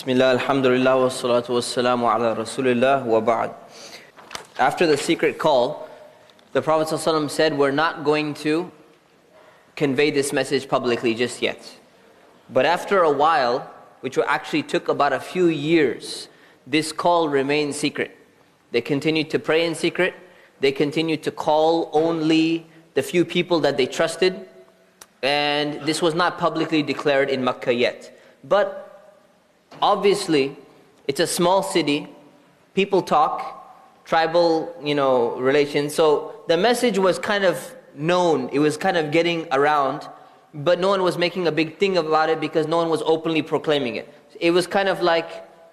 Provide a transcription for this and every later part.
Bismillah, alhamdulillah, wa salatu wa salamu ala rasulillah wa ba'd. After the secret call, the Prophet ﷺ said, we're not going to convey this message publicly just yet. But after a while, which actually took about a few years, this call remained secret. They continued to pray in secret. They continued to call only the few people that they trusted. And this was not publicly declared in Makkah yet. But obviously, it's a small city. People talk, tribal, relations. So the message was kind of known. It was kind of getting around. But no one was making a big thing about it because no one was openly proclaiming it. It was kind of like,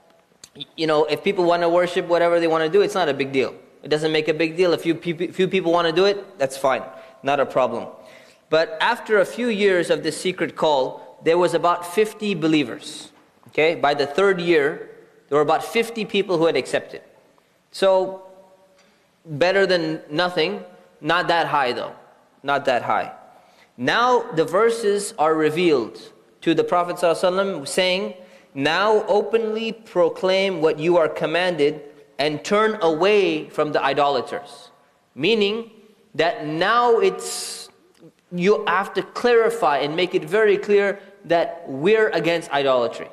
if people want to worship whatever they want to do, it's not a big deal. It doesn't make a big deal. If few people want to do it, that's fine. Not a problem. But after a few years of this secret call, there was about 50 believers. Okay, by the third year, there were about 50 people who had accepted. So, better than nothing, not that high though, not that high. Now the verses are revealed to the Prophet ﷺ saying, now openly proclaim what you are commanded and turn away from the idolaters. Meaning that now you have to clarify and make it very clear that we're against idolatry.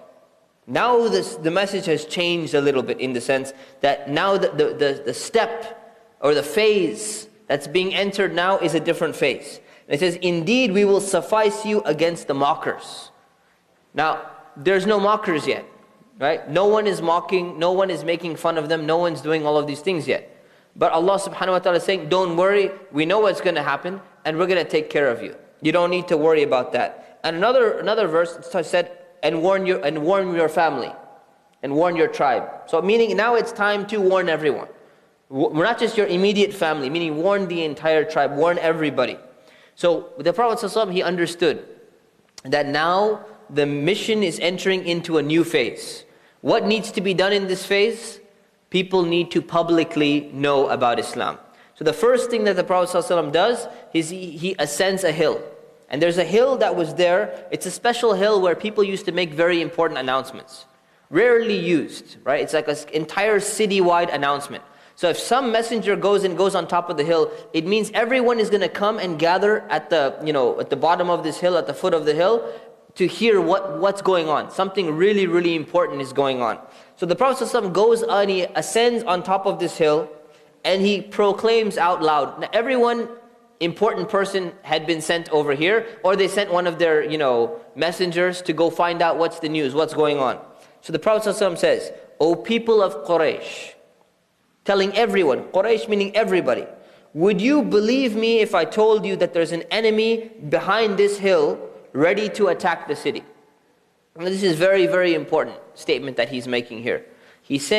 Now the message has changed a little bit in the sense that now the step or the phase that's being entered now is a different phase. And it says, indeed we will suffice you against the mockers. Now, there's no mockers yet, right? No one is mocking, no one is making fun of them, no one's doing all of these things yet. But Allah subhanahu wa ta'ala is saying, don't worry, we know what's going to happen and we're going to take care of you. You don't need to worry about that. And another verse said, and warn your family, and warn your tribe. So meaning now it's time to warn everyone. We're not just your immediate family, meaning warn the entire tribe, warn everybody. So the Prophet ﷺ, he understood that now the mission is entering into a new phase. What needs to be done in this phase? People need to publicly know about Islam. So the first thing that the Prophet ﷺ does is he ascends a hill. And there's a hill that was there. It's a special hill where people used to make very important announcements. Rarely used, right? It's like an entire city-wide announcement. So if some messenger goes on top of the hill, it means everyone is going to come and gather at the bottom of this hill, at the foot of the hill, to hear what's going on. Something really, really important is going on. So the Prophet ﷺ goes and he ascends on top of this hill, and he proclaims out loud. Now everyone important person had been sent over here, or they sent one of their, messengers to go find out what's the news, what's going on. So the Prophet ﷺ says, O people of Quraysh, telling everyone, Quraysh meaning everybody, would you believe me if I told you that there's an enemy behind this hill ready to attack the city? And this is very, very important statement that he's making here. He's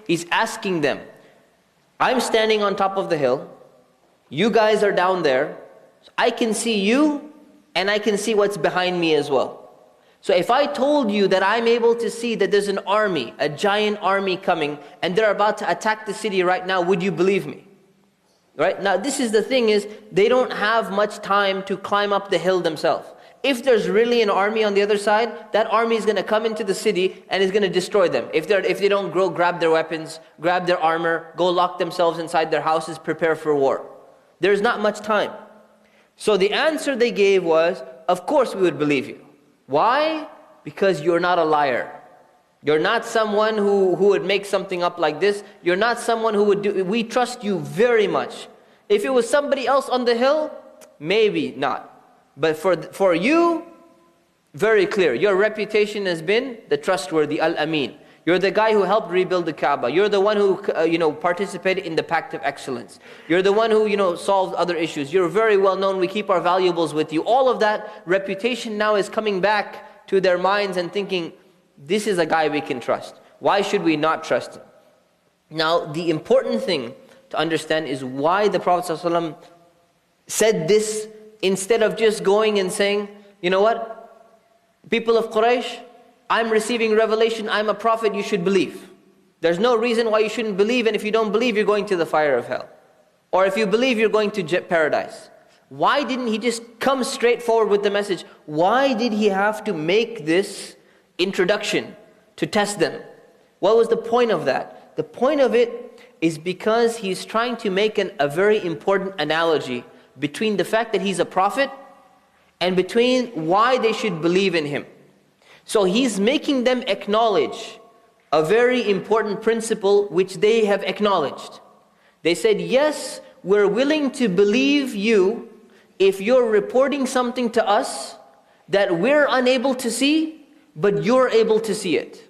asking them, I'm standing on top of the hill, you guys are down there, so I can see you and I can see what's behind me as well. So if I told you that I'm able to see that there's an army, a giant army coming, and they're about to attack the city right now, would you believe me? Right? Now this is the thing is, they don't have much time to climb up the hill themselves. If there's really an army on the other side, that army is going to come into the city and is going to destroy them. If they don't grab their weapons, grab their armor, go lock themselves inside their houses, prepare for war. There's not much time. So the answer they gave was, of course we would believe you. Why? Because you're not a liar. You're not someone who would make something up like this. You're not someone who would do. We trust you very much. If it was somebody else on the hill, maybe not. But for you, very clear. Your reputation has been the trustworthy, Al-Amin. You're the guy who helped rebuild the Kaaba. You're the one who participated in the Pact of Excellence. You're the one who solved other issues. You're very well known. We keep our valuables with you. All of that reputation now is coming back to their minds and thinking, this is a guy we can trust. Why should we not trust him? Now, the important thing to understand is why the Prophet ﷺ said this instead of just going and saying, you know what, people of Quraysh, I'm receiving revelation, I'm a prophet, you should believe. There's no reason why you shouldn't believe, and if you don't believe, you're going to the fire of hell. Or if you believe, you're going to paradise. Why didn't he just come straight forward with the message? Why did he have to make this introduction to test them. What was the point of that? The point of it is because he's trying to make a very important analogy between the fact that he's a prophet and between why they should believe in him. So he's making them acknowledge a very important principle which they have acknowledged. They said, yes, we're willing to believe you if you're reporting something to us that we're unable to see, but you're able to see it.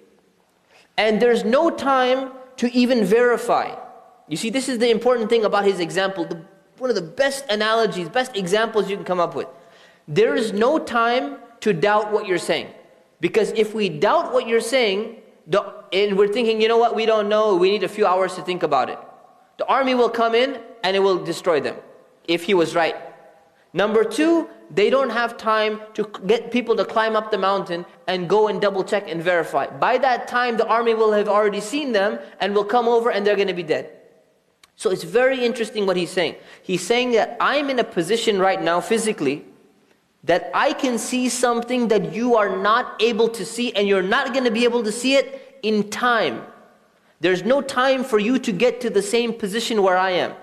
And there's no time to even verify. You see, this is the important thing about his example. One of the best analogies, best examples you can come up with. There is no time to doubt what you're saying. Because if we doubt what you're saying, and we're thinking, you know what, we don't know, we need a few hours to think about it. The army will come in and it will destroy them, if he was right. Number two, they don't have time to get people to climb up the mountain and go and double check and verify. By that time, the army will have already seen them and will come over and they're going to be dead. So it's very interesting what he's saying. He's saying that I'm in a position right now physically that I can see something that you are not able to see, and you're not going to be able to see it in time. There's no time for you to get to the same position where I am.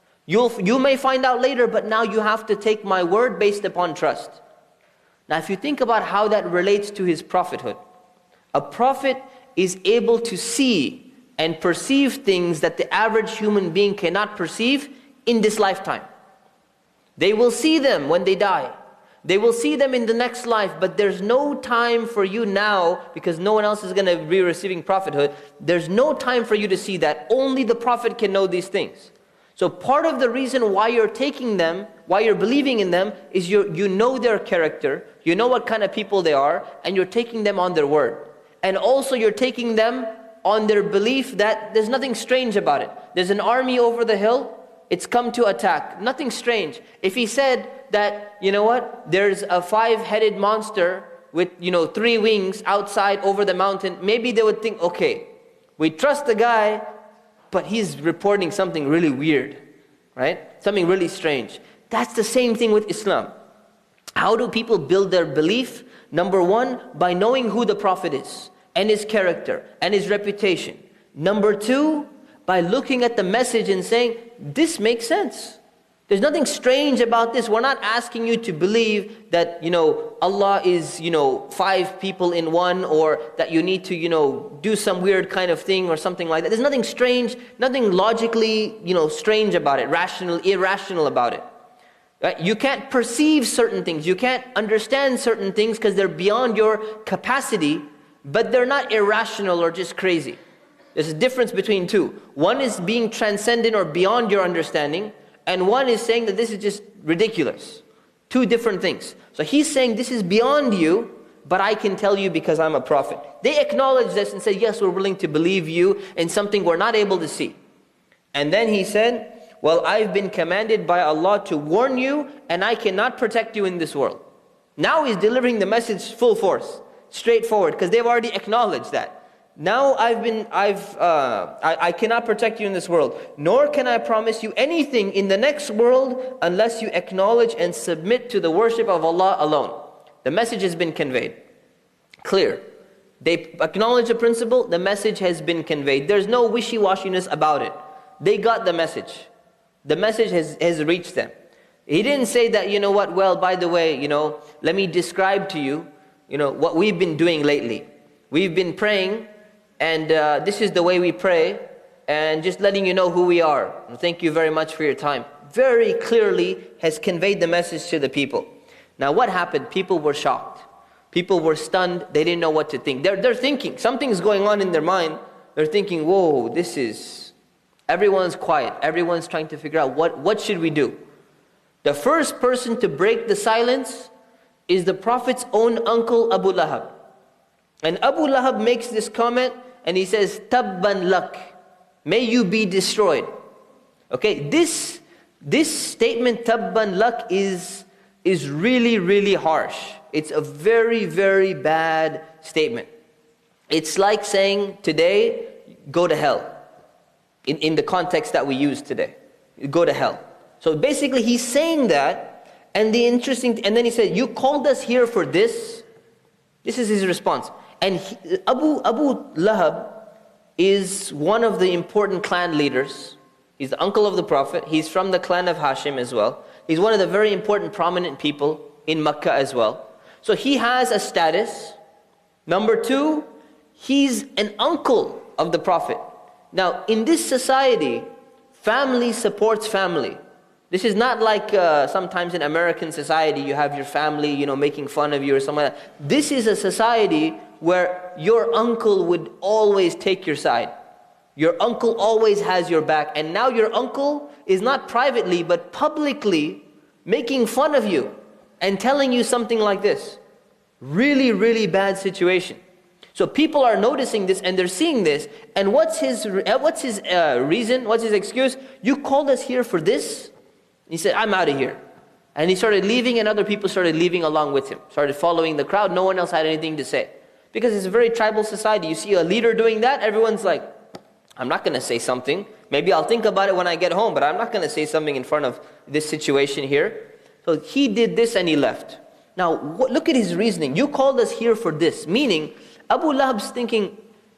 You may find out later, but now you have to take my word based upon trust. Now if you think about how that relates to his prophethood, a prophet is able to see and perceive things that the average human being cannot perceive in this lifetime. They will see them when they die. They will see them in the next life, but there's no time for you now, because no one else is going to be receiving prophethood. There's no time for you to see that. Only the prophet can know these things. So part of the reason why you're taking them, why you're believing in them, is you know their character, you know what kind of people they are, and you're taking them on their word. And also you're taking them on their belief that there's nothing strange about it. There's an army over the hill, it's come to attack. Nothing strange. If he said that, you know what, there's a 5-headed monster with, 3 wings outside over the mountain, maybe they would think, okay, we trust the guy, but he's reporting something really weird, right? Something really strange. That's the same thing with Islam. How do people build their belief? Number one, by knowing who the Prophet is, and his character, and his reputation. Number two, by looking at the message and saying, this makes sense. There's nothing strange about this. We're not asking you to believe that, Allah is, 5 people in one, or that you need to, do some weird kind of thing or something like that. There's nothing strange, nothing logically, strange about it, irrational about it. Right? You can't perceive certain things. You can't understand certain things because they're beyond your capacity, but they're not irrational or just crazy. There's a difference between two. One is being transcendent or beyond your understanding, and one is saying that this is just ridiculous. Two different things. So he's saying this is beyond you, but I can tell you because I'm a prophet. They acknowledge this and say, yes, we're willing to believe you in something we're not able to see. And then he said, well, I've been commanded by Allah to warn you, and I cannot protect you in this world. Now he's delivering the message full force, straightforward, because they've already acknowledged that. Now I cannot protect you in this world, nor can I promise you anything in the next world unless you acknowledge and submit to the worship of Allah alone. The message has been conveyed. Clear. They acknowledge the principle, the message has been conveyed. There's no wishy-washiness about it. They got the message. The message has reached them. He didn't say that, well, by the way, let me describe to you, what we've been doing lately. We've been praying, and this is the way we pray, and just letting you know who we are. And thank you very much for your time. Very clearly has conveyed the message to the people. Now what happened? People were shocked. People were stunned. They didn't know what to think. They're thinking, something's going on in their mind. They're thinking, whoa, everyone's quiet. Everyone's trying to figure out what should we do. The first person to break the silence is the Prophet's own uncle Abu Lahab. And Abu Lahab makes this comment, and he says, Tabban lak, may you be destroyed. Okay, this statement, Tabban lak, is really, really harsh. It's a very, very bad statement. It's like saying today, go to hell. In the context that we use today. Go to hell. So basically he's saying that, and then he said, you called us here for this? This is his response. And Abu Lahab is one of the important clan leaders. He's the uncle of the Prophet. He's from the clan of Hashim as well. He's one of the very important, prominent people in Mecca as well. So he has a status. Number two, he's an uncle of the Prophet. Now, in this society, family supports family. This is not like sometimes in American society, you have your family, making fun of you or something like that. This is a society where your uncle would always take your side. Your uncle always has your back. And now your uncle is not privately, but publicly making fun of you and telling you something like this. Really, really bad situation. So people are noticing this and they're seeing this. And what's his reason? What's his excuse? You called us here for this? He said, I'm out of here. And he started leaving, and other people started leaving along with him. Started following the crowd. No one else had anything to say. Because it's a very tribal society. You see a leader doing that, everyone's like, I'm not going to say something. Maybe I'll think about it when I get home, but I'm not going to say something in front of this situation here. So he did this and he left. Now, look at his reasoning. You called us here for this. Meaning, Abu Lahab's thinking,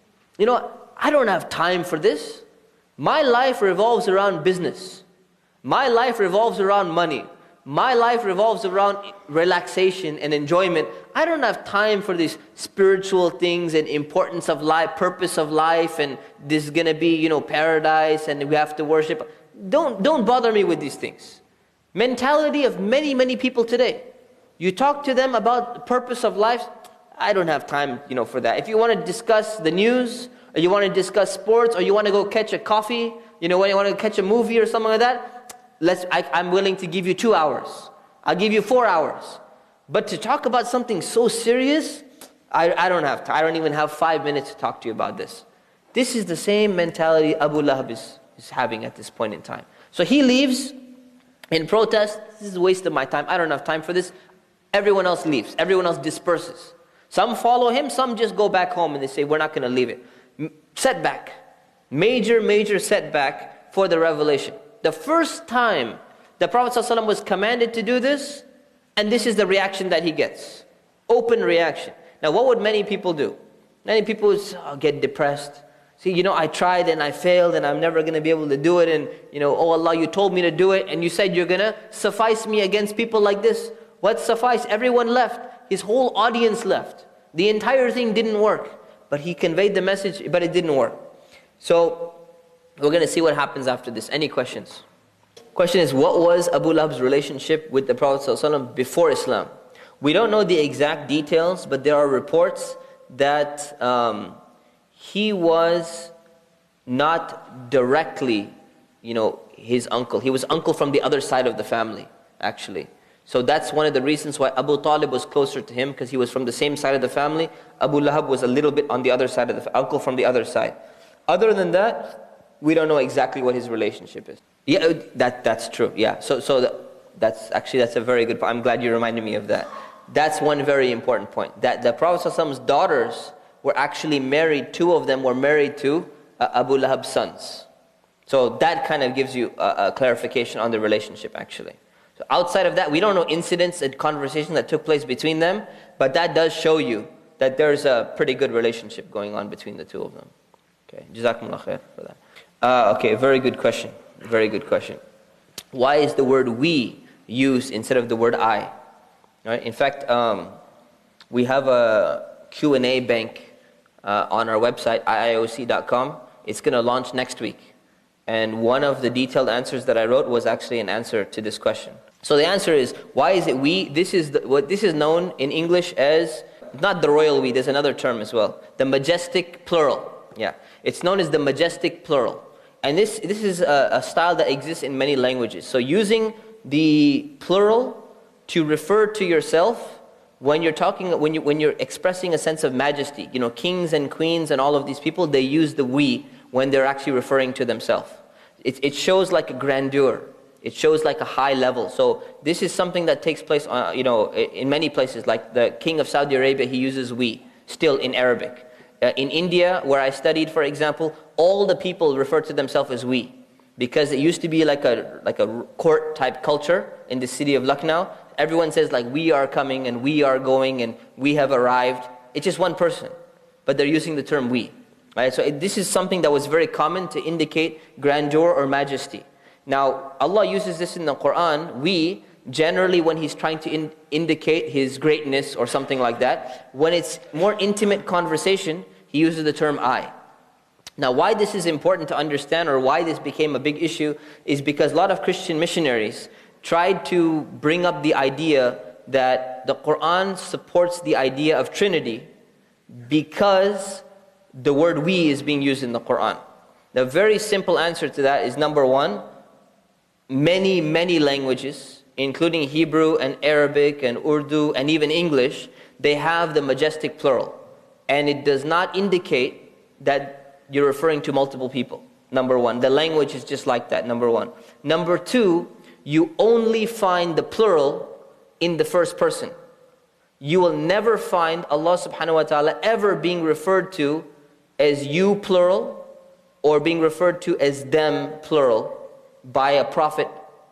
I don't have time for this. My life revolves around business. My life revolves around money. My life revolves around relaxation and enjoyment. I don't have time for these spiritual things and importance of life, purpose of life, and this is going to be, paradise and we have to worship. Don't bother me with these things. Mentality of many, many people today. You talk to them about the purpose of life, I don't have time, for that. If you want to discuss the news, or you want to discuss sports, or you want to go catch a coffee, when you want to catch a movie or something like that, I'm willing to give you 2 hours. I'll give you 4 hours. But to talk about something so serious, I don't have time. I don't even have 5 minutes to talk to you about this. This is the same mentality Abu Lahab is having at this point in time. So he leaves in protest. This is a waste of my time. I don't have time for this. Everyone else leaves. Everyone else disperses. Some follow him. Some just go back home and they say, we're not going to leave it. Setback. Major setback for the revelation. The first time the Prophet ﷺ was commanded to do this, and this is the reaction that he gets. Open reaction. Now what would many people do? Many people would get depressed. See, I tried and I failed and I'm never going to be able to do it. And, oh Allah, you told me to do it and you said you're going to suffice me against people like this. What suffice? Everyone left. His whole audience left. The entire thing didn't work. But he conveyed the message, but it didn't work. So, we're going to see what happens after this. Any questions? Question is, what was Abu Lahab's relationship with the Prophet ﷺ before Islam? We don't know the exact details, but there are reports that he was not directly, his uncle. He was uncle from the other side of the family, actually. So that's one of the reasons why Abu Talib was closer to him, because he was from the same side of the family. Abu Lahab was a little bit on the other side of the uncle from the other side. Other than that, we don't know exactly what his relationship is. Yeah, that's true. Yeah. So that's a very good point. I'm glad you reminded me of that. That's one very important point. That the Prophet ﷺ's daughters were actually married. 2 of them were married to Abu Lahab's sons. So that kind of gives you a clarification on the relationship actually. So outside of that, we don't know incidents and conversations that took place between them, but that does show you that there's a pretty good relationship going on between the 2 of them. Okay, Jazakumullah khair for that. Okay, very good question. Very good question. Why is the word we used instead of the word I? Right? In fact, we have a Q&A bank on our website, iioc.com. It's going to launch next week. And one of the detailed answers that I wrote was actually an answer to this question. So the answer is, why is it we? This is what this is known in English as, not the royal we, there's another term as well. The majestic plural. Yeah, it's known as the majestic plural. And this is a style that exists in many languages. So using the plural to refer to yourself when you're talking, when you're expressing a sense of majesty. Kings and queens and all of these people, they use the we when they're actually referring to themselves. It shows like a grandeur. It shows like a high level. So this is something that takes place, in many places. Like the king of Saudi Arabia, he uses we still in Arabic. In India, where I studied, for example, all the people refer to themselves as we, because it used to be like a court type culture in the city of Lucknow. Everyone says like we are coming and we are going and we have arrived. It's just one person. but they're using the term we. Right? So this is something that was very common to indicate grandeur or majesty. Now, Allah uses this in the Quran, we, generally when He's trying to indicate His greatness or something like that. When it's more intimate conversation, He uses the term I. Now, why this is important to understand, or why this became a big issue, is because a lot of Christian missionaries tried to bring up the idea that the Quran supports the idea of Trinity because the word we is being used in the Quran. The very simple answer to that is, number one, many languages, including Hebrew and Arabic and Urdu and even English, they have the majestic plural. And it does not indicate that you're referring to multiple people, number one. The language is just like that, number one. Number two, you only find the plural in the first person. You will never find Allah subhanahu wa ta'ala ever being referred to as you plural, or being referred to as them plural by a prophet,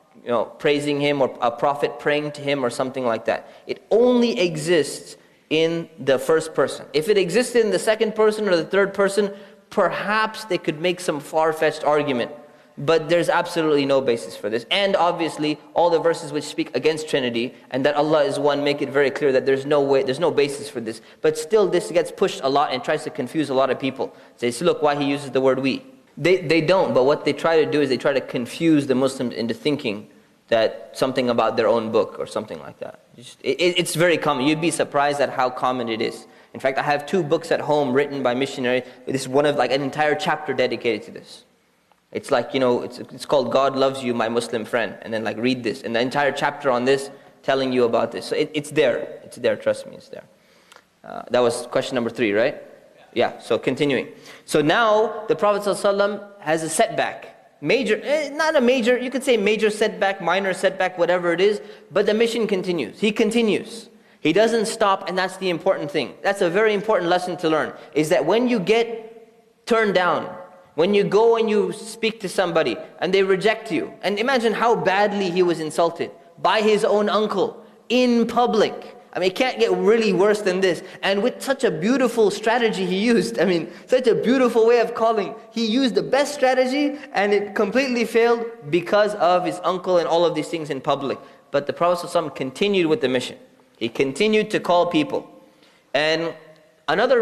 praising him, or a prophet praying to him, or something like that. It only exists in the first person. If it existed in the second person or the third person, perhaps they could make some far-fetched argument. But there's absolutely no basis for this. And obviously, all the verses which speak against Trinity and that Allah is one make it very clear that there's no basis for this. But still, this gets pushed a lot and tries to confuse a lot of people. They say, look, why he uses the word we. They don't, but what they try to do is they try to confuse the Muslims into thinking that something about their own book or something like that. It's very common. You'd be surprised at how common it is. In fact, I have 2 books at home written by missionaries. This is one of an entire chapter dedicated to this. It's like, it's called God Loves You, My Muslim Friend. And then read this. And the entire chapter on this, telling you about this. So it's there. It's there, trust me, it's there. That was question number 3, right? Yeah, so continuing. So now, the Prophet ﷺ has a setback. Major, not a major, you could say major setback, minor setback, whatever it is. But the mission continues. He continues. He doesn't stop, and that's the important thing. That's a very important lesson to learn. Is that when you get turned down, when you go and you speak to somebody and they reject you, and imagine how badly he was insulted by his own uncle in public. I mean, it can't get really worse than this. And with such a beautiful strategy he used, such a beautiful way of calling. He used the best strategy and it completely failed because of his uncle and all of these things in public. But the Prophet ﷺ continued with the mission. He continued to call people. And another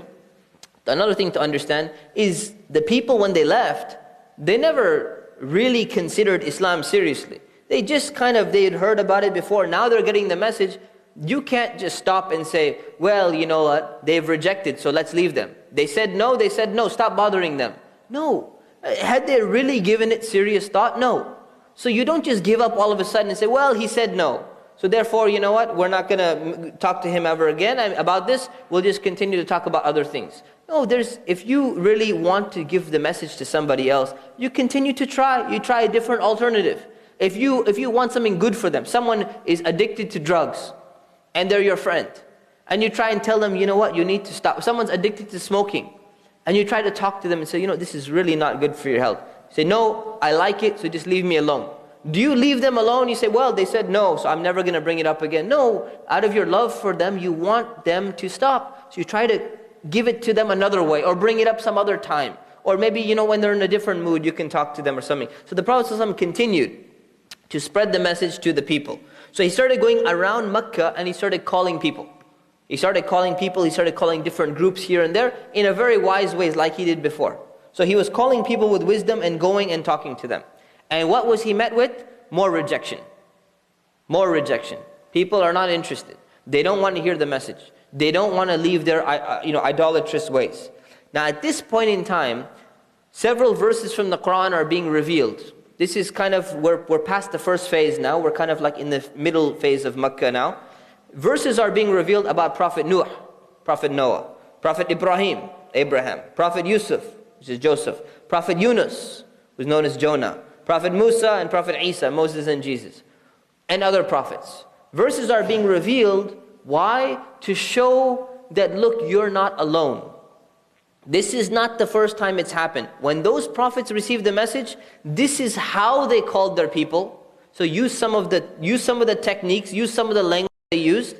thing to understand is the people, when they left, they never really considered Islam seriously. They just they had heard about it before. Now they're getting the message. You can't just stop and say, well, you know what, they've rejected, so let's leave them. They said no, stop bothering them. No. Had they really given it serious thought? No. So you don't just give up all of a sudden and say, well, he said no. So therefore, you know what, we're not going to talk to him ever again about this. We'll just continue to talk about other things. No, if you really want to give the message to somebody else, you continue to try. You try a different alternative. If you want something good for them, someone is addicted to drugs, and they're your friend, and you try and tell them, you know what, you need to stop. Someone's addicted to smoking, and you try to talk to them and say, this is really not good for your health. You say, no, I like it, so just leave me alone. Do you leave them alone? You say, well, they said no, so I'm never going to bring it up again. No, out of your love for them, you want them to stop. So you try to give it to them another way, or bring it up some other time. Or maybe, when they're in a different mood, you can talk to them or something. So the Prophet ﷺ continued to spread the message to the people. So he started going around Mecca and he started calling people. He started calling different groups here and there in a very wise way, like he did before. So he was calling people with wisdom and going and talking to them. And what was he met with? More rejection. More rejection. People are not interested. They don't want to hear the message. They don't want to leave their idolatrous ways. Now at this point in time, several verses from the Quran are being revealed. This is we're past the first phase now. We're in the middle phase of Makkah now. Verses are being revealed about Prophet Nuh, Prophet Noah, Prophet Ibrahim, Abraham, Prophet Yusuf, which is Joseph, Prophet Yunus, who's known as Jonah, Prophet Musa and Prophet Isa, Moses and Jesus, and other prophets. Verses are being revealed. Why? To show that, look, you're not alone. This is not the first time it's happened. When those prophets received the message, this is how they called their people. So use some of the techniques, use some of the language they used.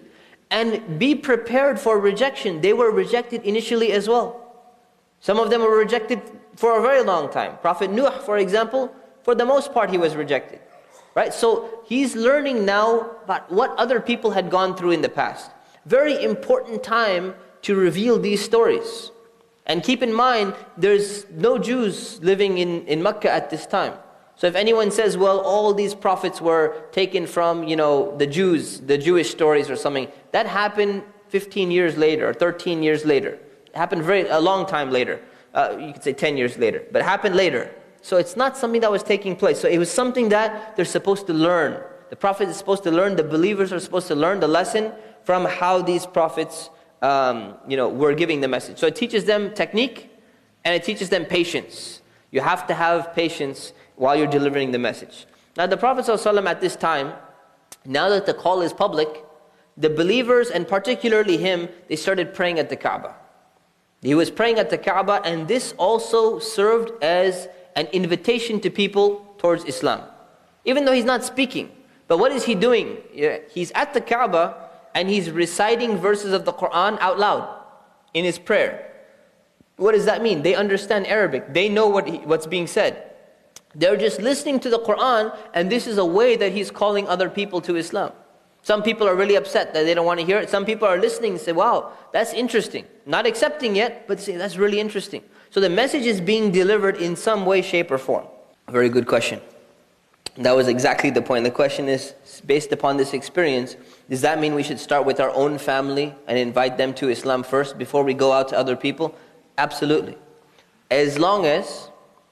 And be prepared for rejection. They were rejected initially as well. Some of them were rejected for a very long time. Prophet Nuh, for example, for the most part he was rejected. Right? So he's learning now about what other people had gone through in the past. Very important time to reveal these stories. And keep in mind, there's no Jews living in Mecca at this time. So if anyone says, well, all these prophets were taken from, the Jews, the Jewish stories or something, that happened 15 years later, or 13 years later. It happened a long time later. You could say 10 years later, but it happened later. So it's not something that was taking place. So it was something that they're supposed to learn. The prophet is supposed to learn, the believers are supposed to learn the lesson from how these prophets were giving the message. So it teaches them technique, and it teaches them patience. You have to have patience while you're delivering the message. Now the Prophet ﷺ at this time, now that the call is public, the believers, and particularly him, they started praying at the Kaaba. He was praying at the Kaaba, and this also served as an invitation to people towards Islam. Even though he's not speaking. But what is he doing? He's at the Kaaba, and he's reciting verses of the Quran out loud in his prayer. What does that mean? They understand Arabic. They know what's being said. They're just listening to the Quran, and this is a way that he's calling other people to Islam. Some people are really upset that they don't want to hear it. Some people are listening and say, wow, that's interesting. Not accepting yet, but say, that's really interesting. So the message is being delivered in some way, shape, or form. Very good question. That was exactly the point. The question is, based upon this experience, does that mean we should start with our own family and invite them to Islam first before we go out to other people? Absolutely. As long as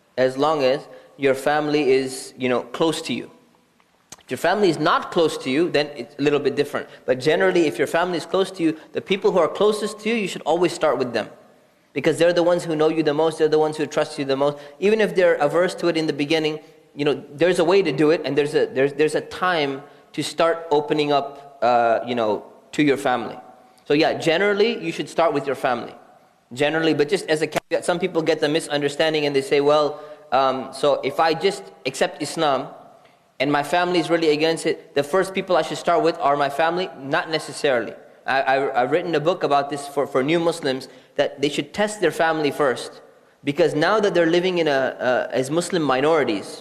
your family is, close to you. If your family is not close to you, then it's a little bit different. But generally, if your family is close to you, the people who are closest to you, you should always start with them. Because they're the ones who know you the most, they're the ones who trust you the most. Even if they're averse to it in the beginning, there's a way to do it, and there's a time to start opening up, to your family. So yeah, generally, you should start with your family. Generally, but just as a caveat, some people get the misunderstanding and they say, well, so if I just accept Islam and my family is really against it, the first people I should start with are my family? Not necessarily. I've written a book about this for new Muslims, that they should test their family first. Because now that they're living in as Muslim minorities,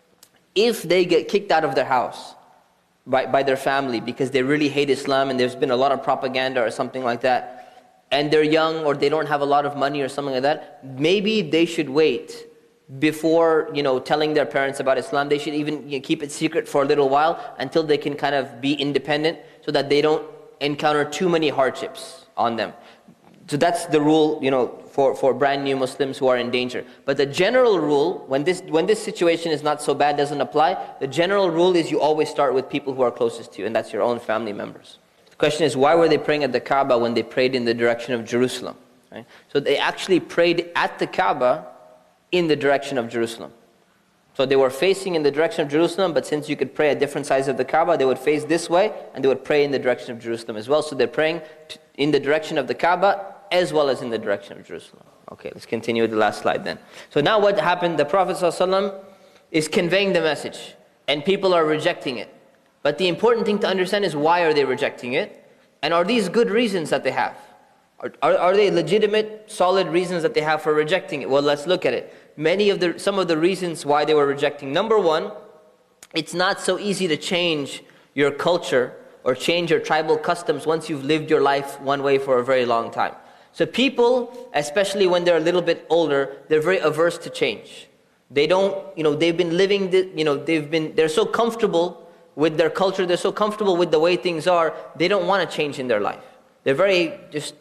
if they get kicked out of their house by their family because they really hate Islam and there's been a lot of propaganda or something like that, and they're young or they don't have a lot of money or something like that, maybe they should wait before telling their parents about Islam. They should even keep it secret for a little while until they can kind of be independent, so that they don't encounter too many hardships on them. So that's the rule, for brand new Muslims who are in danger. But the general rule, when this situation is not so bad, doesn't apply. The general rule is you always start with people who are closest to you, and that's your own family members. The question is, why were they praying at the Kaaba when they prayed in the direction of Jerusalem? Right? So they actually prayed at the Kaaba in the direction of Jerusalem. So they were facing in the direction of Jerusalem, but since you could pray at different sides of the Kaaba, they would face this way, and they would pray in the direction of Jerusalem as well. So they're praying in the direction of the Kaaba as well as in the direction of Jerusalem. Okay, let's continue with the last slide then. So now what happened? The Prophet ﷺ is conveying the message, and people are rejecting it. But the important thing to understand is, why are they rejecting it? And are these good reasons that they have? Are they legitimate, solid reasons that they have for rejecting it? Well, let's look at it. Some of the reasons why they were rejecting. Number one, it's not so easy to change your culture or change your tribal customs once you've lived your life one way for a very long time. So people, especially when they're a little bit older, they're very averse to change. They don't, they've been living, they're so comfortable with their culture, they're so comfortable with the way things are, they don't want to change in their life. They're very,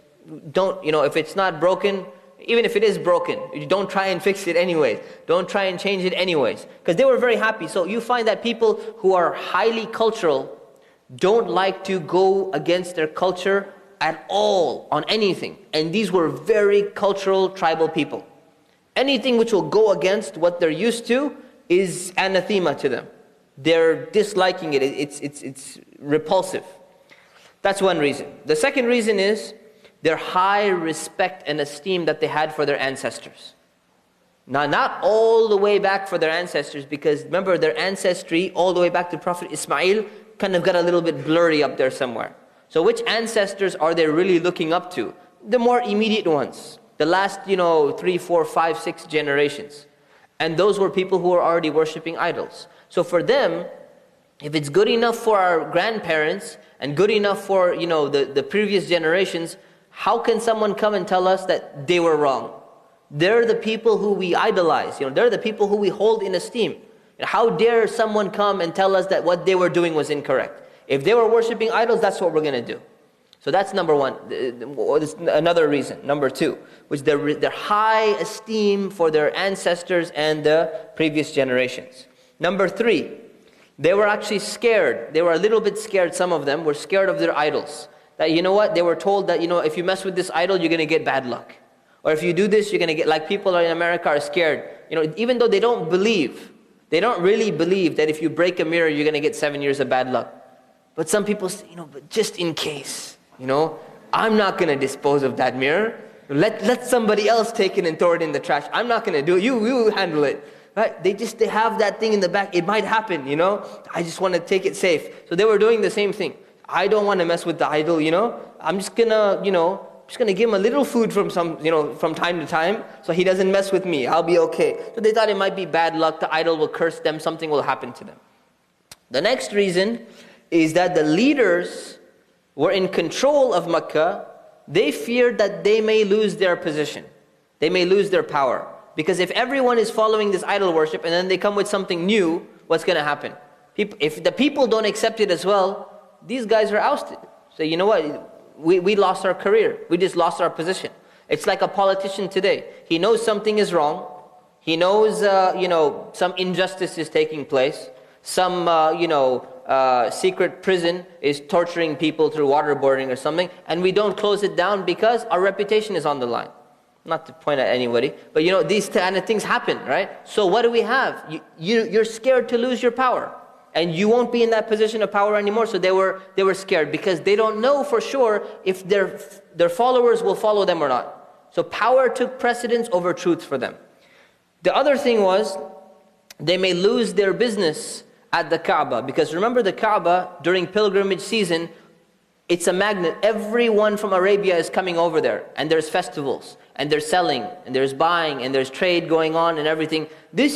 if it's not broken, even if it is broken, you don't try and fix it anyways. Don't try and change it anyways. Because they were very happy. So you find that people who are highly cultural don't like to go against their culture at all on anything. And these were very cultural, tribal people. Anything which will go against what they're used to is anathema to them. They're disliking it. It's repulsive. That's one reason. The second reason is their high respect and esteem that they had for their ancestors. Now, not all the way back for their ancestors, because remember, their ancestry all the way back to Prophet Ismail kind of got a little bit blurry up there somewhere. So which ancestors are they really looking up to? The more immediate ones. The last, 3, 4, 5, 6 generations. And those were people who were already worshipping idols. So for them, if it's good enough for our grandparents and good enough for, the previous generations, how can someone come and tell us that they were wrong? They're the people who we idolize. They're the people who we hold in esteem. How dare someone come and tell us that what they were doing was incorrect? If they were worshipping idols, that's what we're going to do. So that's number one. Another reason. Number two, which their high esteem for their ancestors and the previous generations. Number three, they were actually scared. They were a little bit scared. Some of them were scared of their idols. That they were told that if you mess with this idol, you're going to get bad luck. Or if you do this, you're going to get, like people in America are scared. Even though they don't believe, they don't really believe that if you break a mirror, you're going to get 7 years of bad luck. But some people say, but just in case, I'm not going to dispose of that mirror. Let somebody else take it and throw it in the trash. I'm not going to do it. You handle it. Right? They have that thing in the back. It might happen, I just want to take it safe. So they were doing the same thing. I don't want to mess with the idol, I'm just going to give him a little food from from time to time so he doesn't mess with me. I'll be okay. So they thought it might be bad luck. The idol will curse them. Something will happen to them. The next reason is that the leaders were in control of Mecca. They feared that they may lose their position. They may lose their power. Because if everyone is following this idol worship and then they come with something new, what's going to happen? If the people don't accept it as well, these guys are ousted. So you know what? We lost our career. We just lost our position. It's like a politician today. He knows something is wrong. He knows, some injustice is taking place. Some, secret prison is torturing people through waterboarding or something. And we don't close it down because our reputation is on the line. Not to point at anybody, but these kind of things happen, right? So what do we have? You're scared to lose your power. And you won't be in that position of power anymore. So they were scared because they don't know for sure if their followers will follow them or not. So power took precedence over truth for them. The other thing was they may lose their business at the Kaaba. Because remember the Kaaba during pilgrimage season, it's a magnet. Everyone from Arabia is coming over there. And there's festivals. And they're selling. And there's buying. And there's trade going on and everything. This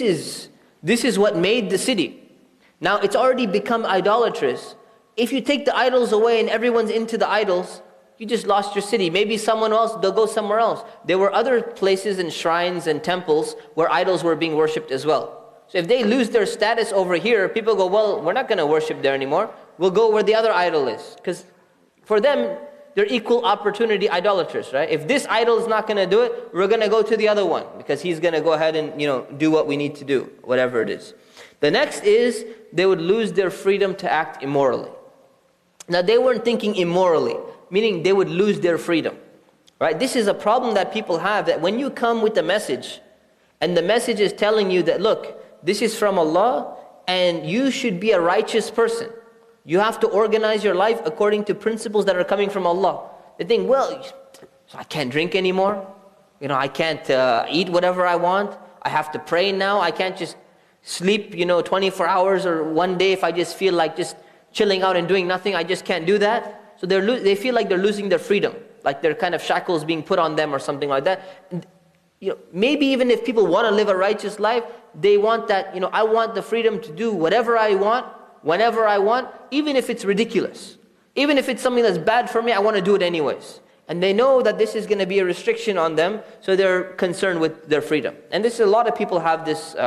is what made the city. Now it's already become idolatrous. If you take the idols away and everyone's into the idols, you just lost your city. Maybe someone else, they'll go somewhere else. There were other places and shrines and temples where idols were being worshipped as well. So if they lose their status over here, people go, well, we're not going to worship there anymore. We'll go where the other idol is. Because for them, they're equal opportunity idolaters, right? If this idol is not going to do it, we're going to go to the other one. Because he's going to go ahead and, do what we need to do, whatever it is. The next is they would lose their freedom to act immorally. Now they weren't thinking immorally, meaning they would lose their freedom. Right? This is a problem that people have, that when you come with a message, and the message is telling you that, look, this is from Allah, and you should be a righteous person. You have to organize your life according to principles that are coming from Allah. They think, well, so I can't drink anymore. I can't eat whatever I want. I have to pray now. I can't just sleep, 24 hours or one day if I just feel like just chilling out and doing nothing. I just can't do that. So they feel like they're losing their freedom, like they're kind of shackles being put on them or something like that. Maybe even if people want to live a righteous life, they want that, I want the freedom to do whatever I want, whenever I want, even if it's ridiculous. Even if it's something that's bad for me, I want to do it anyways. And they know that this is going to be a restriction on them, so they're concerned with their freedom. And a lot of people have this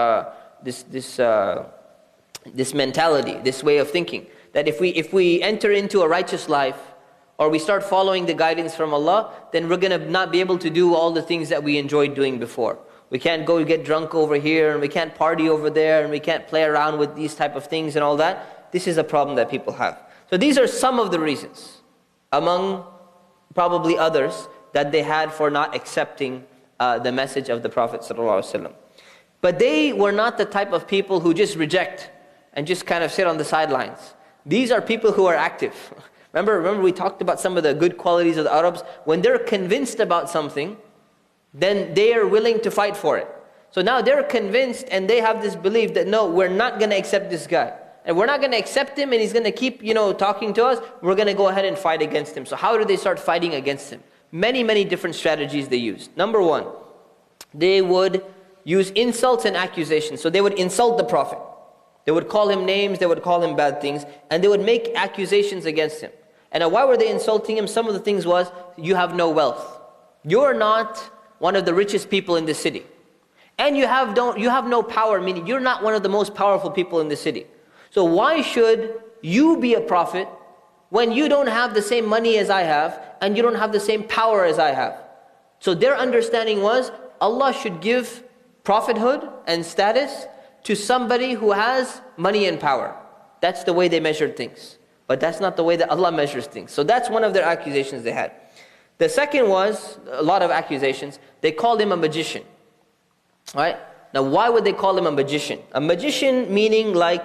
mentality, this way of thinking, that if we enter into a righteous life, or we start following the guidance from Allah, then we're going to not be able to do all the things that we enjoyed doing before. We can't go get drunk over here, and we can't party over there, and we can't play around with these type of things and all that. This is a problem that people have. So these are some of the reasons, among probably others, that they had for not accepting the message of the Prophet ﷺ. But they were not the type of people who just reject and just kind of sit on the sidelines. These are people who are active. Remember we talked about some of the good qualities of the Arabs. When they're convinced about something, then they are willing to fight for it. So now they're convinced and they have this belief that no, we're not going to accept this guy. and we're not going to accept him, and he's going to keep, talking to us, we're going to go ahead and fight against him. So how do they start fighting against him? Many, many different strategies they used. Number one, they would use insults and accusations. So they would insult the Prophet. They would call him names, they would call him bad things, and they would make accusations against him. And why were they insulting him? Some of the things was, you have no wealth. You're not one of the richest people in the city. And you have no power, meaning you're not one of the most powerful people in the city. So why should you be a prophet when you don't have the same money as I have, and you don't have the same power as I have? So their understanding was, Allah should give prophethood and status to somebody who has money and power. That's the way they measured things. But that's not the way that Allah measures things. So that's one of their accusations they had. The second was, a lot of accusations, they called him a magician. Right? Now why would they call him a magician? A magician meaning like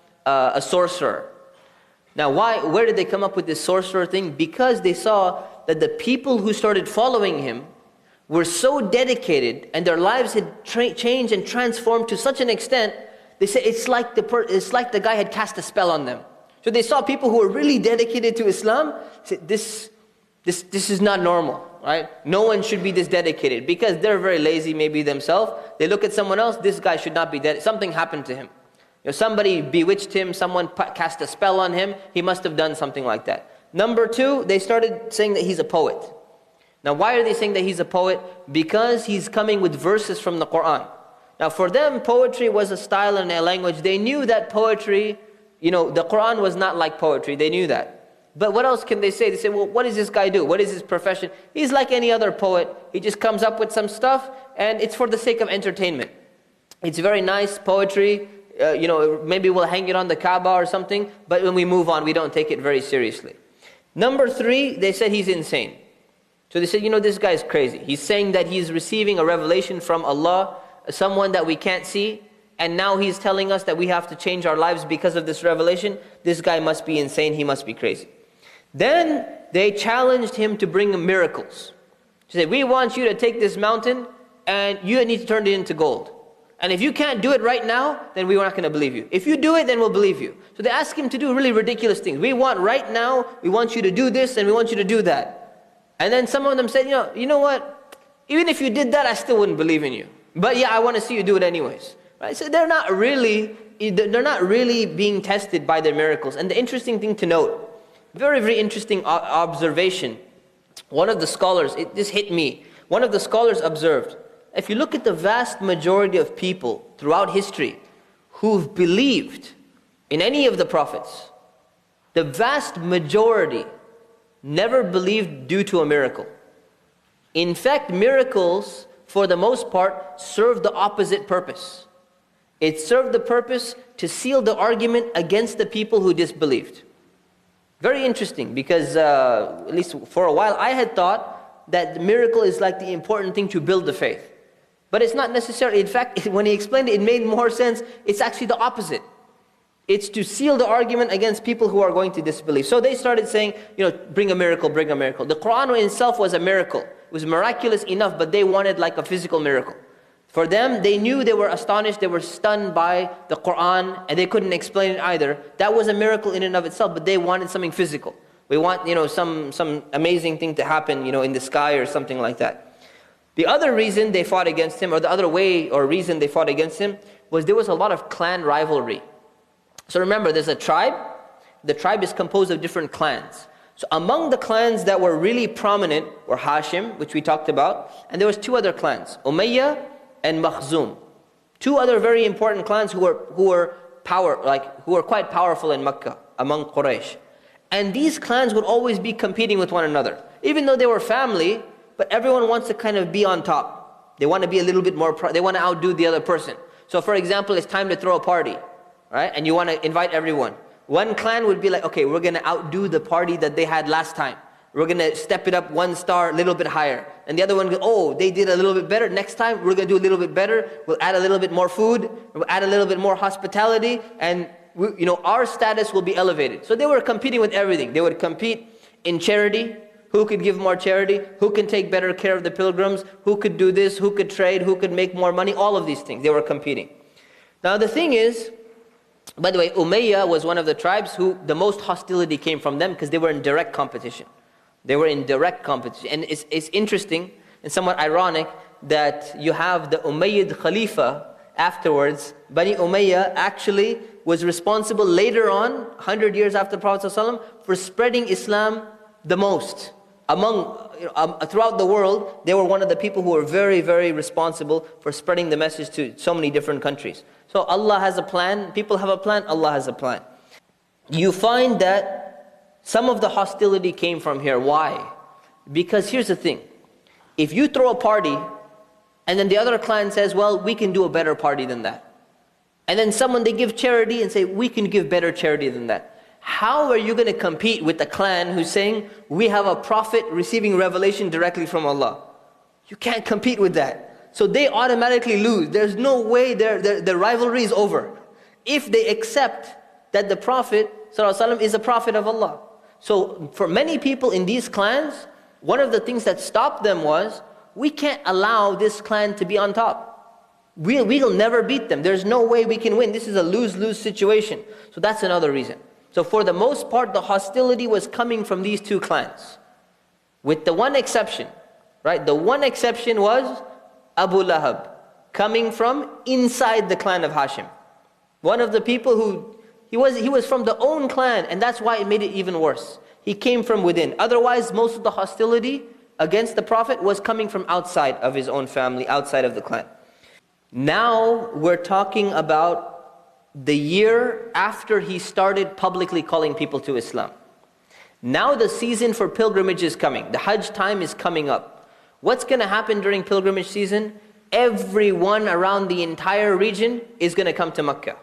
a sorcerer. Now where did they come up with this sorcerer thing? Because they saw that the people who started following him were so dedicated, and their lives had changed and transformed to such an extent, they say it's like the guy had cast a spell on them. So they saw people who were really dedicated to Islam, said this is not normal, right? No one should be this dedicated, because they're very lazy maybe themselves. They look at someone else, this guy should not be dead. Something happened to him. Somebody bewitched him, someone cast a spell on him, he must have done something like that. Number two, they started saying that he's a poet. Now why are they saying that he's a poet? Because he's coming with verses from the Quran. Now for them, poetry was a style and a language. They knew that poetry, the Quran was not like poetry. They knew that. But what else can they say? They say, well, what does this guy do? What is his profession? He's like any other poet. He just comes up with some stuff, and it's for the sake of entertainment. It's very nice poetry. Maybe we'll hang it on the Kaaba or something, but when we move on, we don't take it very seriously. Number three, they said he's insane. So they said, this guy's crazy. He's saying that he's receiving a revelation from Allah, someone that we can't see, and now he's telling us that we have to change our lives because of this revelation. This guy must be insane, he must be crazy. Then they challenged him to bring miracles. They said, we want you to take this mountain and you need to turn it into gold. And if you can't do it right now, then we're not going to believe you. If you do it, then we'll believe you. So they asked him to do really ridiculous things. We want right now, we want you to do this and we want you to do that. And then some of them said, you know what? Even if you did that, I still wouldn't believe in you. But yeah, I want to see you do it anyways. Right? So they're not really being tested by their miracles. And the interesting thing to note, very, very interesting observation. One of the scholars, this hit me. One of the scholars observed, if you look at the vast majority of people throughout history who've believed in any of the prophets, the vast majority never believed due to a miracle. In fact, miracles, for the most part, serve the opposite purpose. It served the purpose to seal the argument against the people who disbelieved. Very interesting, because at least for a while, I had thought that the miracle is like the important thing to build the faith. But it's not necessarily. In fact, when he explained it, it made more sense. It's actually the opposite. It's to seal the argument against people who are going to disbelieve. So they started saying, bring a miracle, bring a miracle. The Quran itself was a miracle. It was miraculous enough, but they wanted like a physical miracle. For them, they knew, they were astonished, they were stunned by the Quran, and they couldn't explain it either. That was a miracle in and of itself, but they wanted something physical. We want, some amazing thing to happen, in the sky or something like that. The other reason they fought against him, or the other way or reason they fought against him, was there was a lot of clan rivalry. So remember, there's a tribe. The tribe is composed of different clans. So among the clans that were really prominent were Hashim, which we talked about, and there was two other clans, Umayyah and Makhzum. Two other very important clans who were quite powerful in Mecca among Quraysh. And these clans would always be competing with one another. Even though they were family, but everyone wants to kind of be on top. They want to be a little bit more, they want to outdo the other person. So for example, it's time to throw a party, right? And you want to invite everyone. One clan would be like, okay, we're going to outdo the party that they had last time. We're going to step it up one star, a little bit higher. And the other one, they did a little bit better. Next time, we're going to do a little bit better. We'll add a little bit more food. We'll add a little bit more hospitality. And our status will be elevated. So they were competing with everything. They would compete in charity. Who could give more charity? Who can take better care of the pilgrims? Who could do this? Who could trade? Who could make more money? All of these things. They were competing. Now the thing is, By the way, Umayyah was one of the tribes who the most hostility came from them because they were in direct competition. They were in direct competition. And it's interesting and somewhat ironic that you have the Umayyad Khalifa afterwards. Bani Umayyah actually was responsible later on, 100 years after the Prophet ﷺ, for spreading Islam the most. Throughout the world, they were one of the people who were very, very responsible for spreading the message to so many different countries. So Allah has a plan, people have a plan, Allah has a plan. You find that some of the hostility came from here. Why? Because here's the thing. If you throw a party, and then the other clan says, well, we can do a better party than that. And then they give charity and say, we can give better charity than that. How are you going to compete with the clan who's saying, we have a prophet receiving revelation directly from Allah? You can't compete with that. So they automatically lose. There's no way the rivalry is over. If they accept that the Prophet ﷺ is a prophet of Allah. So for many people in these clans, one of the things that stopped them was, we can't allow this clan to be on top. We'll never beat them. There's no way we can win. This is a lose-lose situation. So that's another reason. So for the most part, the hostility was coming from these two clans. With the one exception, right? The one exception was Abu Lahab, coming from inside the clan of Hashim. One of the people who, he was from the own clan, and that's why it made it even worse. He came from within. Otherwise, most of the hostility against the Prophet was coming from outside of his own family, outside of the clan. Now we're talking about the year after he started publicly calling people to Islam. Now the season for pilgrimage is coming. The Hajj time is coming up. What's going to happen during pilgrimage season? Everyone around the entire region is going to come to Mecca.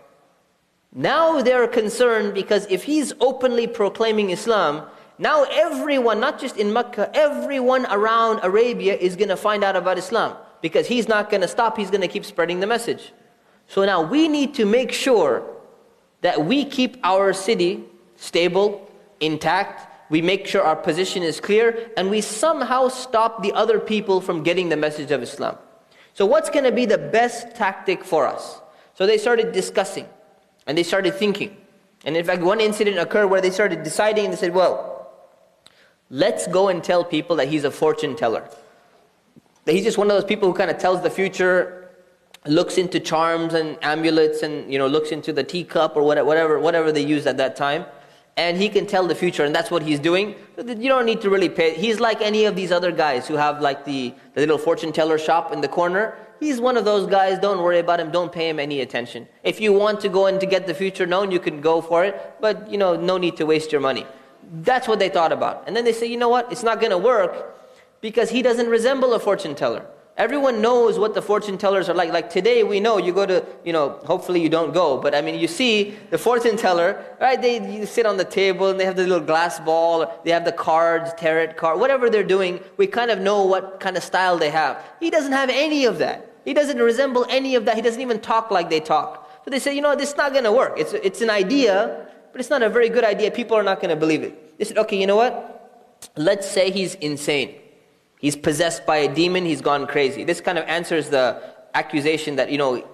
Now they're concerned because if he's openly proclaiming Islam, now everyone, not just in Mecca, everyone around Arabia is going to find out about Islam. Because he's not going to stop, he's going to keep spreading the message. So now we need to make sure that we keep our city stable, intact, we make sure our position is clear, and we somehow stop the other people from getting the message of Islam. So what's going to be the best tactic for us? So they started discussing, and they started thinking. And in fact, one incident occurred where they started deciding, and they said, well, let's go and tell people that he's a fortune teller. That he's just one of those people who kind of tells the future, looks into charms and amulets, and looks into the teacup or whatever they used at that time, and he can tell the future, and that's what he's doing. You don't need to really pay. He's like any of these other guys who have like the little fortune teller shop in the corner. He's one of those guys. Don't worry about him. Don't pay him any attention. If you want to go and to get the future known, you can go for it, but no need to waste your money. That's what they thought about. And then they say, you know what? It's not going to work because he doesn't resemble a fortune teller. Everyone knows what the fortune tellers are like. Like today, we know you go to, hopefully you don't go, but I mean, you see the fortune teller, right? You sit on the table and they have the little glass ball, they have the cards, tarot card, whatever they're doing, we kind of know what kind of style they have. He doesn't have any of that. He doesn't resemble any of that. He doesn't even talk like they talk. So they say, this is not going to work. It's an idea, but it's not a very good idea. People are not going to believe it. They said, okay, you know what? Let's say he's insane. He's possessed by a demon, he's gone crazy. This kind of answers the accusation that,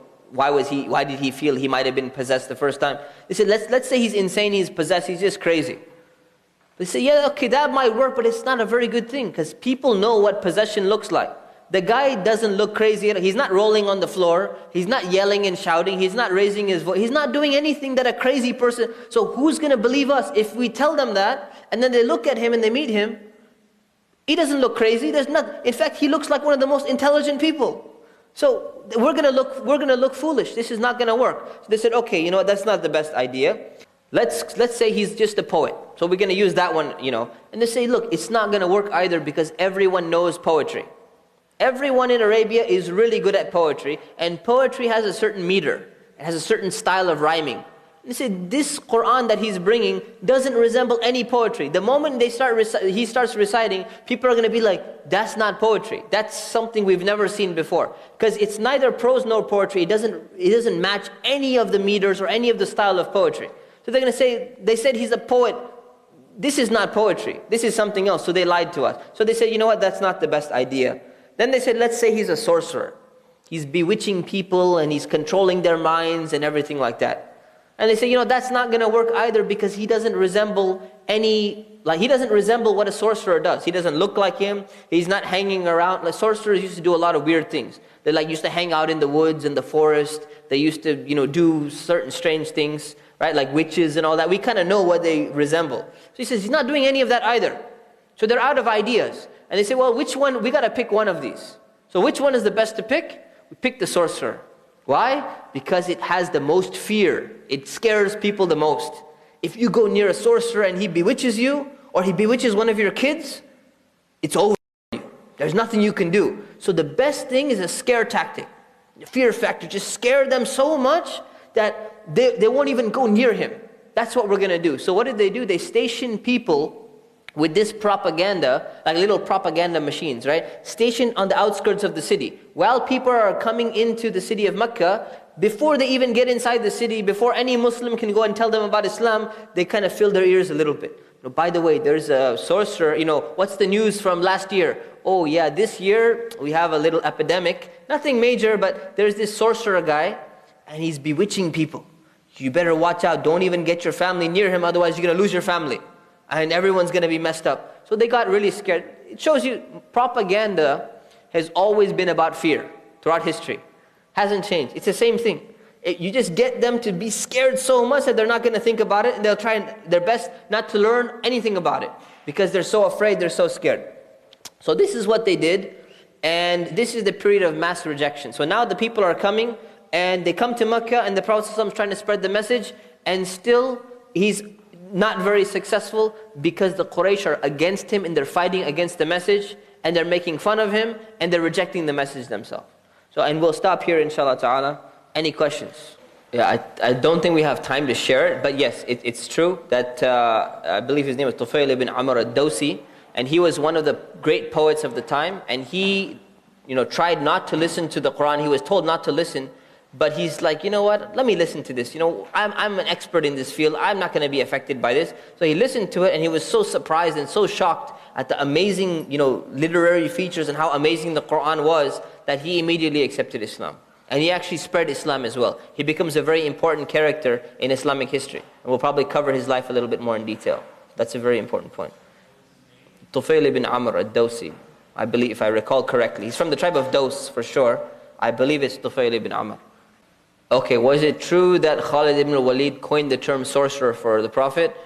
why did he feel he might have been possessed the first time? They said, let's say he's insane, he's possessed, he's just crazy. They say, yeah, okay, that might work, but it's not a very good thing, because people know what possession looks like. The guy doesn't look crazy, he's not rolling on the floor, he's not yelling and shouting, he's not raising his voice, he's not doing anything that a crazy person, so who's going to believe us if we tell them that, and then they look at him and they meet him? He doesn't look crazy. In fact, he looks like one of the most intelligent people. So we're gonna look foolish. This is not gonna work. So they said, okay, that's not the best idea. Let's say he's just a poet. So we're gonna use that one, And they say, look, it's not gonna work either because everyone knows poetry. Everyone in Arabia is really good at poetry, and poetry has a certain meter. It has a certain style of rhyming. They said, this Quran that he's bringing doesn't resemble any poetry. The moment he starts reciting, people are going to be like, that's not poetry. That's something we've never seen before. Because it's neither prose nor poetry. It doesn't match any of the meters or any of the style of poetry. So they're going to say, they said he's a poet. This is not poetry. This is something else. So they lied to us. So they said, you know what, that's not the best idea. Then they said, let's say he's a sorcerer. He's bewitching people and he's controlling their minds and everything like that. And they say, that's not going to work either because he doesn't resemble he doesn't resemble what a sorcerer does. He doesn't look like him. He's not hanging around. Like sorcerers used to do a lot of weird things. They used to hang out in the woods and the forest. They used to, do certain strange things, right? Like witches and all that. We kind of know what they resemble. So he says, he's not doing any of that either. So they're out of ideas. And they say, well, which one? We got to pick one of these. So which one is the best to pick? We pick the sorcerer. Why? Because it has the most fear. It scares people the most. If you go near a sorcerer and he bewitches you, or he bewitches one of your kids, it's over for you. There's nothing you can do. So the best thing is a scare tactic. The fear factor. Just scare them so much that they won't even go near him. That's what we're going to do. So what did they do? They stationed people with this propaganda, like little propaganda machines, right? Stationed on the outskirts of the city. While people are coming into the city of Mecca, before they even get inside the city, before any Muslim can go and tell them about Islam, they kind of fill their ears a little bit. By the way, there's a sorcerer, what's the news from last year? Oh yeah, this year we have a little epidemic. Nothing major, but there's this sorcerer guy, and he's bewitching people. You better watch out. Don't even get your family near him, otherwise you're going to lose your family. And everyone's going to be messed up. So they got really scared. It shows you propaganda has always been about fear throughout history. Hasn't changed. It's the same thing. You just get them to be scared so much that they're not going to think about it, and they'll try their best not to learn anything about it because they're so afraid, they're so scared. So this is what they did, and this is the period of mass rejection. So now the people are coming, and they come to Mecca, and the Prophet ﷺ is trying to spread the message, and still he's not very successful because the Quraysh are against him and they're fighting against the message and they're making fun of him and they're rejecting the message themselves. So, and we'll stop here inshallah ta'ala. Any questions? Yeah, I don't think we have time to share it, but yes, it's true that I believe his name was Tufail ibn Amr al-Dawsi, and he was one of the great poets of the time, and he tried not to listen to the Quran. He was told not to listen. But he's like, what? Let me listen to this. I'm an expert in this field. I'm not going to be affected by this. So he listened to it, and he was so surprised and so shocked at the amazing, literary features and how amazing the Quran was that he immediately accepted Islam. And he actually spread Islam as well. He becomes a very important character in Islamic history. And we'll probably cover his life a little bit more in detail. That's a very important point. Tufail ibn Amr al-Dawsi, I believe, if I recall correctly. He's from the tribe of Daws for sure. I believe it's Tufail ibn Amr. Okay, was it true that Khalid ibn al-Walid coined the term sorcerer for the Prophet?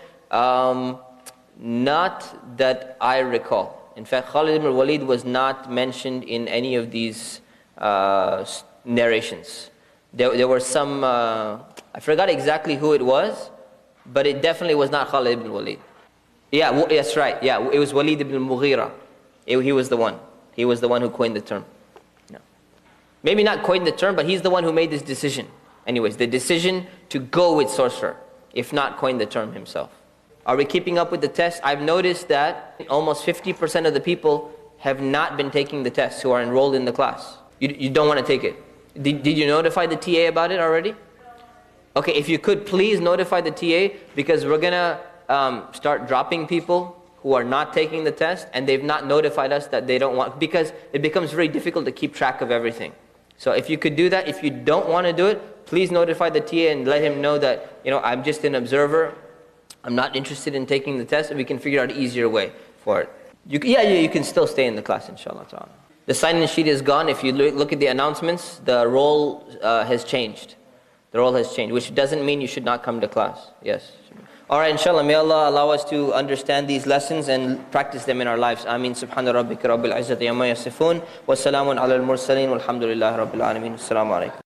Not that I recall. In fact, Khalid ibn al-Walid was not mentioned in any of these narrations. There were some, I forgot exactly who it was, but it definitely was not Khalid ibn al-Walid. Yeah, that's right. Yeah, it was Walid ibn al-Mughira. He was the one. He was the one who coined the term. Maybe not coined the term, but he's the one who made this decision. Anyways, the decision to go with sorcerer, if not coined the term himself. Are we keeping up with the test? I've noticed that almost 50% of the people have not been taking the test who are enrolled in the class. You don't want to take it. Did you notify the TA about it already? Okay, if you could please notify the TA, because we're going to start dropping people who are not taking the test, and they've not notified us that they don't want, because it becomes very difficult to keep track of everything. So if you could do that, if you don't want to do it, please notify the TA and let him know that, I'm just an observer. I'm not interested in taking the test, and we can figure out an easier way for it. You can still stay in the class, inshallah ta'ala. The sign-in sheet is gone. If you look at the announcements, the roll has changed. The roll has changed, which doesn't mean you should not come to class. Yes. All right, inshallah, may Allah allow us to understand these lessons and practice them in our lives. Ameen. Subhana rabbika rabbil izzati amma yasifun. Wa salamun ala al-mursaleen. Walhamdulillahi rabbil alameen. Assalamu alaikum.